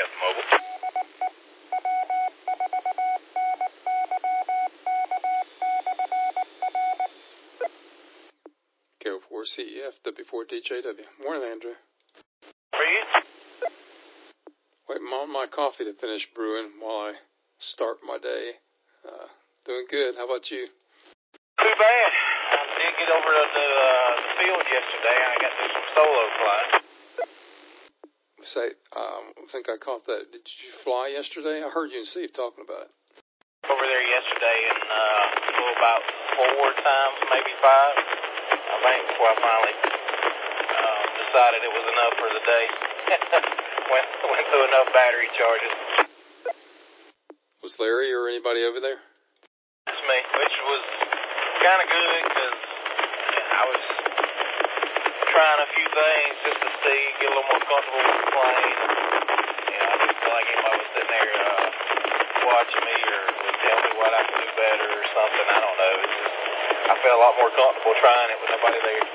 CEF Mobile. KO4CEF, W4DJW. Morning, Andrew. How are you? Waiting on my coffee to finish brewing while I start my day. Doing good. How about you? Too bad. I did get over to the field yesterday. I got to do some solo flying. I think I caught that. Did you fly yesterday? I heard you and Steve talking about it. Over there yesterday and flew about 4 times, maybe 5. I think before I finally decided it was enough for the day. went through enough battery charges. Was Larry or anybody over there? It's me, which was kind of good because I was trying a few things just to see, get a little more comfortable with the plane. I didn't feel like anybody was sitting there watching me or would tell me what I could do better or something. I don't know. I felt a lot more comfortable trying it with nobody there.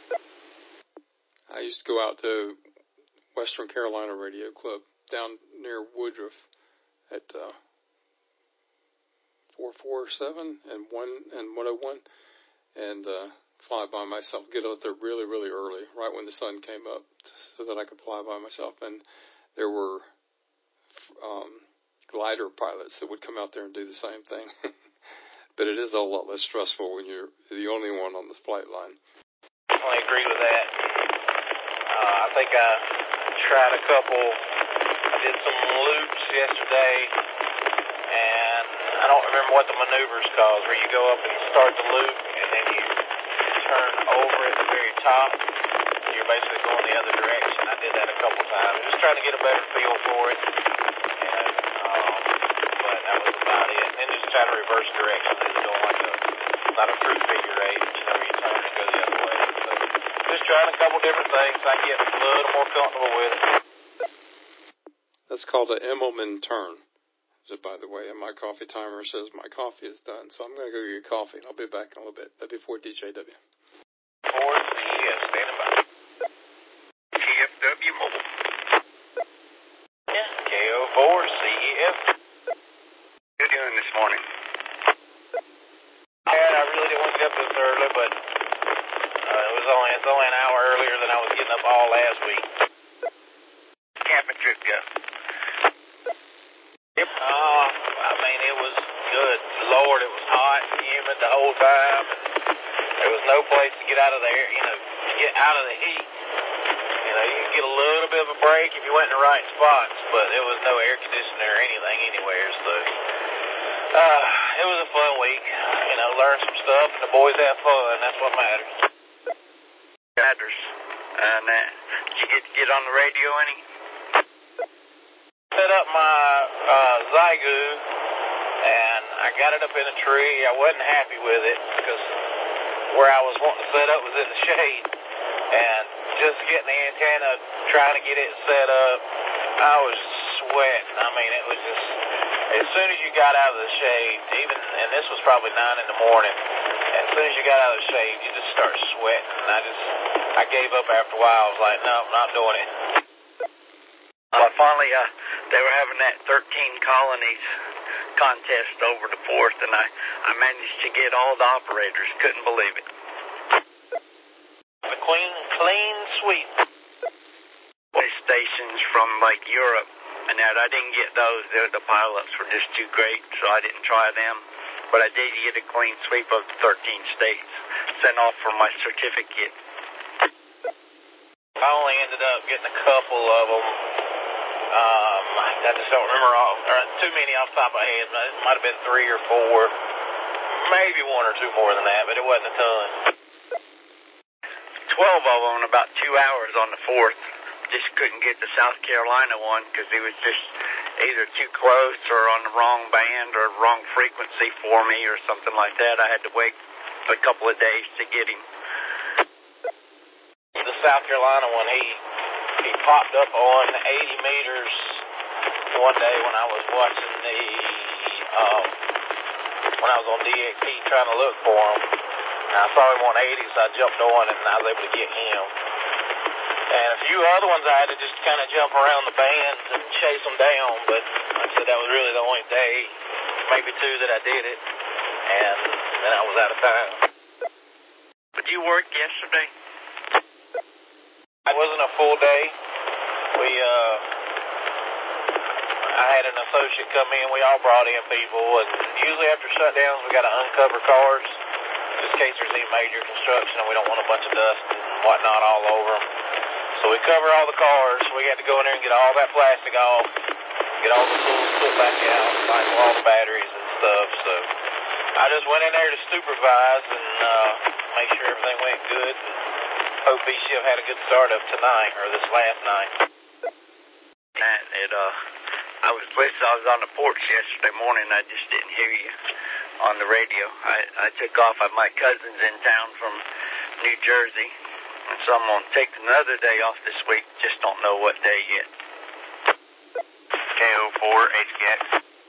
I used to go out to Western Carolina Radio Club down near Woodruff at 447 and 101 and fly by myself, get out there really, really early, right when the sun came up, so that I could fly by myself. And there were glider pilots that would come out there and do the same thing. But it is a lot less stressful when you're the only one on the flight line. I agree with that. I think I tried a couple. I did some loops yesterday, and I don't remember what the maneuver's called, where you go up and start the loop, and then you turn over at the very top. You're basically going the other direction. I did that a couple times, just trying to get a better feel for it. But that was about it. And then just trying to reverse direction. It's going like not a true figure eight, where you turn and go the other way. So just trying a couple different things so I can get a little more comfortable with it. That's called an Immelman turn. By the way, and my coffee timer says my coffee is done, so I'm going to go get coffee, and I'll be back in a little bit. W4DJW. 4CEF, standing by. TFW Mobile. Yeah, KO4CEF. How you doing this morning? I really didn't want to get up this early, but it's only an hour earlier than I was getting up all last week. Camping trip go? Yep. It was good. Lord, it was hot and humid the whole time. There was no place to get out of there, to get out of the heat. You could get a little bit of a break if you went in the right spots, but there was no air conditioner or anything anywhere, so it was a fun week. Learned some stuff, and the boys had fun. That's what matters. Matters. And did you get on the radio any? Set up my Zygu, and I got it up in a tree. I wasn't happy with it because where I was wanting to set up was in the shade, and just getting the antenna, trying to get it set up, I was sweating. It was just, as soon as you got out of the shade, and this was probably 9 in the morning, as soon as you got out of the shade, you just start sweating, and I gave up after a while. I was like, no, I'm not doing it. Well, finally, they were having that 13 colonies contest over the 4th, and I managed to get all the operators. Couldn't believe it. The clean sweep. Stations from, Europe, and that I didn't get those. The pilots were just too great, so I didn't try them. But I did get a clean sweep of the 13 states, sent off for my certificate. I only ended up getting a couple of them. I just don't remember too many off the top of my head. It might have been 3 or 4, maybe 1 or 2 more than that, but it wasn't a ton. 12 of them in about 2 hours on the 4th. Just couldn't get the South Carolina one because he was just either too close or on the wrong band or wrong frequency for me or something like that. I had to wait a couple of days to get him. The South Carolina one, he popped up on 80 meters one day when I was watching when I was on DXP trying to look for him. And I saw him on 80, so I jumped on and I was able to get him. And a few other ones I had to just kind of jump around the band and chase them down, but like I said, that was really the only day, maybe two, that I did it, and then I was out of time. But you worked yesterday? It wasn't a full day. I had an associate come in. We all brought in people, and usually after shutdowns, we got to uncover cars, just in case there's any major construction, and we don't want a bunch of dust and whatnot all over them. So we cover all the cars. We had to go in there and get all that plastic off, get all the tools put back out, cycle all the batteries and stuff. So I just went in there to supervise and make sure everything went good. And hope BCF had a good start of tonight, or this last night. I was on the porch yesterday morning. I just didn't hear you on the radio. I took off. My cousin's in town from New Jersey, and so I'm going to take another day off this week. Just don't know what day yet. KO4 HKX.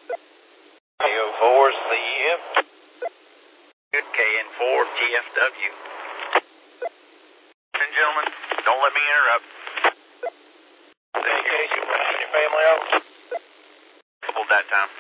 KO4 CEF. KN4 TFW. And gentlemen, don't let me interrupt. Vacation, bringing your family over? Doubled that time.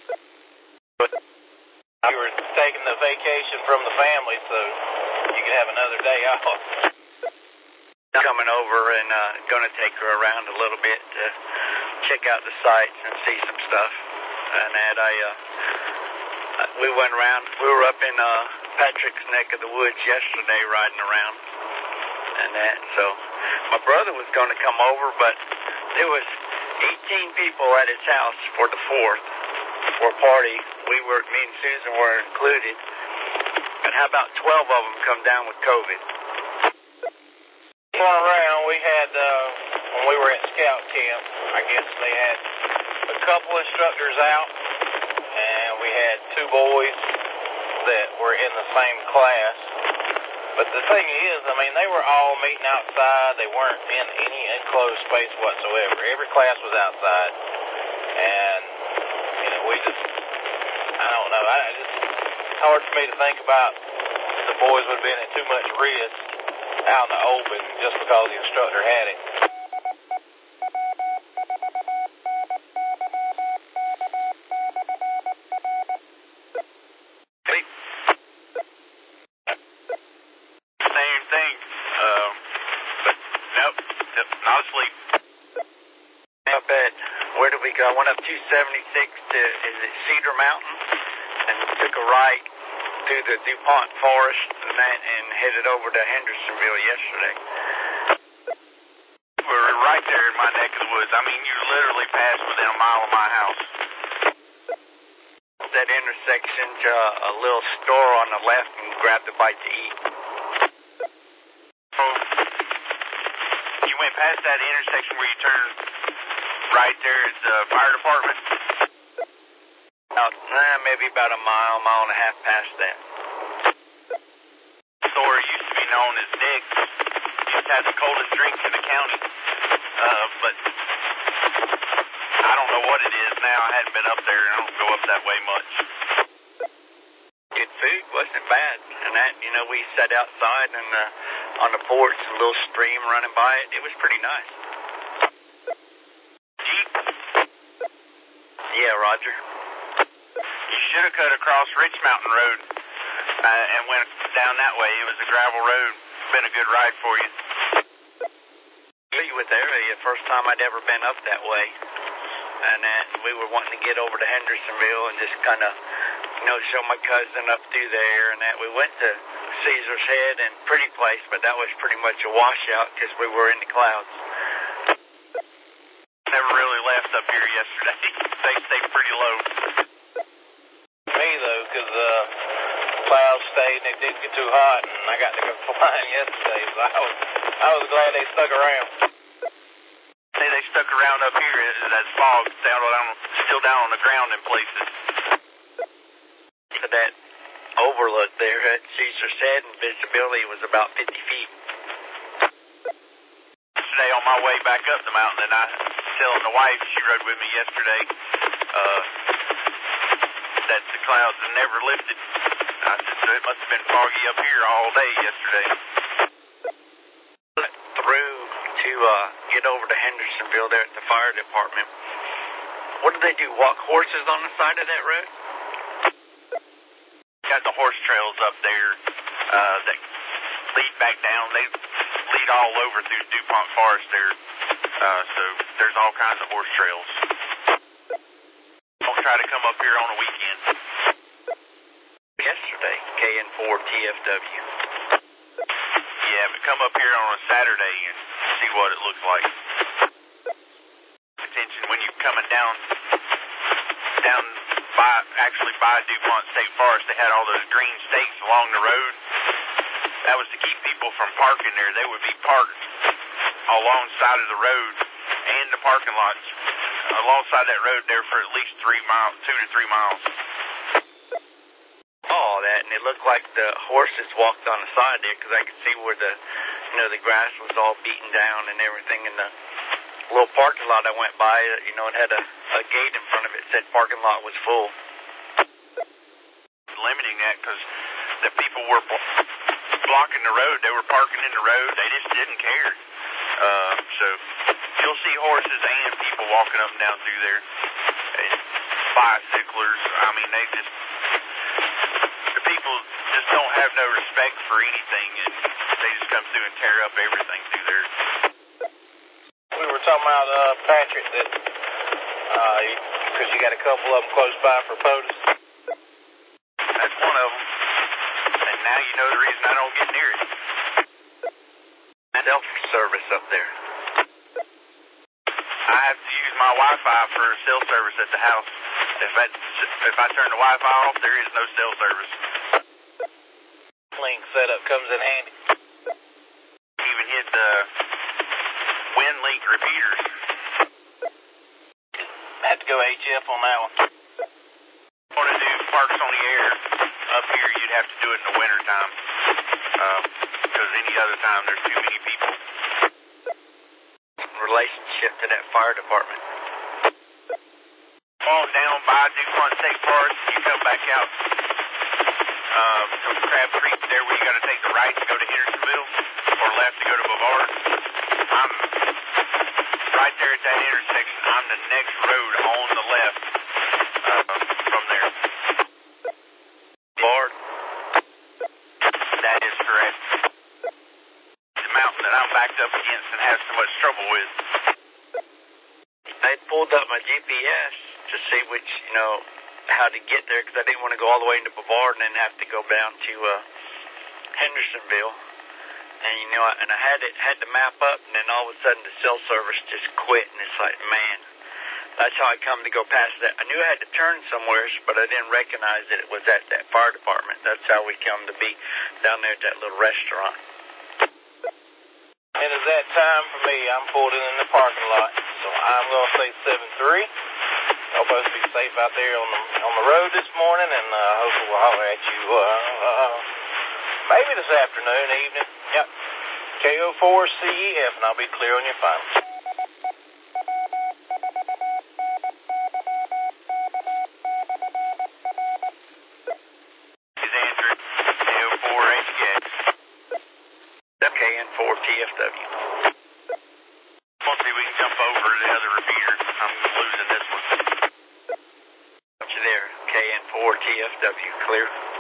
You were taking the vacation from the family so you could have another day off. Coming over and going to take her around a little bit to check out the sights and see some stuff. And that we went around. We were up in Patrick's neck of the woods yesterday riding around. And that, so my brother was going to come over, but there was 18 people at his house for the 4th for a party. Me and Susan were included. And how about 12 of them come down with COVID? Going around, we had, when we were at scout camp, I guess they had a couple instructors out, and we had 2 boys that were in the same class. But the thing is, I mean, they were all meeting outside. They weren't in any enclosed space whatsoever. Every class was outside. And, you know, we just, I don't know. It's hard for me to think about the boys would have been at too much risk out in the open just because the instructor had it. Same thing. But nope, not asleep. Not bad. Where did we go? I went up 276 to, is it Cedar Mountain? And took a right through the DuPont Forest and headed over to Hendersonville yesterday. We're right there in my neck of the woods. I mean, you literally passed within a mile of my house. That intersection to a little store on the left and grabbed a bite to eat. So, you went past that intersection where you turn right there at the fire department? Maybe about a mile and a half past that. The store used to be known as Nick's. It had the coldest drink in the county. But I don't know what it is now. I hadn't been up there, and I don't go up that way much. Good food, wasn't bad. And that, you know, we sat outside and on the porch, a little stream running by it. It was pretty nice. Jeep? Yeah, Roger. You should have cut across Rich Mountain Road and went down that way. It was a gravel road. Been a good ride for you. You were there. The first time I'd ever been up that way. And we were wanting to get over to Hendersonville and just kind of, you know, show my cousin up through there. And that we went to Caesar's Head and Pretty Place, but that was pretty much a washout because we were in the clouds. Never really left up here yesterday. They stayed pretty low. Me, though, because clouds stayed and it didn't get too hot, and I got to go flying yesterday, so I was glad they stuck around. Hey, they stuck around up here as fog still down on the ground in places. That overlook there at Caesar's Head and visibility was about 50 feet. Yesterday on my way back up the mountain, and I was telling the wife, she rode with me yesterday, that the clouds had never lifted. I said, so it must have been foggy up here all day yesterday. Through to to get over to Hendersonville there at the fire department, what do they do, walk horses on the side of that road? Got the horse trails up there that lead back down. They lead all over through DuPont Forest there. So there's all kinds of horse trails. Don't try to come up here on a weekend. Yesterday, KN4TFW. Yeah, but come up here on a Saturday and see what it looks like. Attention when you're coming down by DuPont State Forest, they had all those green stakes along the road. That was to keep people from parking there. They would be parked alongside of the road and the parking lots alongside that road there for at least 2 to 3 miles. Oh, that, and it looked like the horses walked on the side there because I could see where the grass was all beaten down and everything. And the little parking lot I went by, it had a gate in front of it that said parking lot was full. Limiting that because the people were blocking the road. They were parking in the road. They just didn't care. So you'll see horses and people walking up and down through there. And bicyclers. I mean, the people just don't have no respect for anything, and they just come through and tear up everything through there. We were talking about Patrick, that because you got a couple of them close by for POTUS. That's one of them. And now you know the reason I don't get near it. Self-service up there. I have to use my Wi-Fi for cell service at the house. If I turn the Wi-Fi off, there is no cell service. Link setup comes in handy. Even hit the WinLink repeaters. Had to go HF on that one. Want to do Parks on the Air up here, you'd have to do it in the wintertime. Because any other time there's too many people. Relationship to that fire department. Fall down by DuPont State Forest, you come back out from Crab Creek there where you got to take the right to go to Hendersonville or left to go to Bavard. I'm right there at that intersection. I'm the next road on the left from there. Bavard? That is correct. The mountain that I'm backed up against and have so much trouble with. I pulled up my GPS to see which, how to get there because I didn't want to go all the way into Bavard and then have to go down to Hendersonville. And I had the map up, and then all of a sudden the cell service just quit, and it's like, man, that's how I come to go past that. I knew I had to turn somewhere, but I didn't recognize that it was at that fire department. That's how we come to be down there at that little restaurant. And it's that time for me. I'm pulled in the parking lot, so I'm going to say 7-3. Y'all both be safe out there on the road this morning, and hopefully we'll holler at you maybe this afternoon, evening. Yep. KO4CEF, and I'll be clear on your phone. Is Andrew, KO4HX. KN4TFW. We'll see if we can jump over to the other repeater. I'm losing this one. Got you there. KN4TFW. Clear.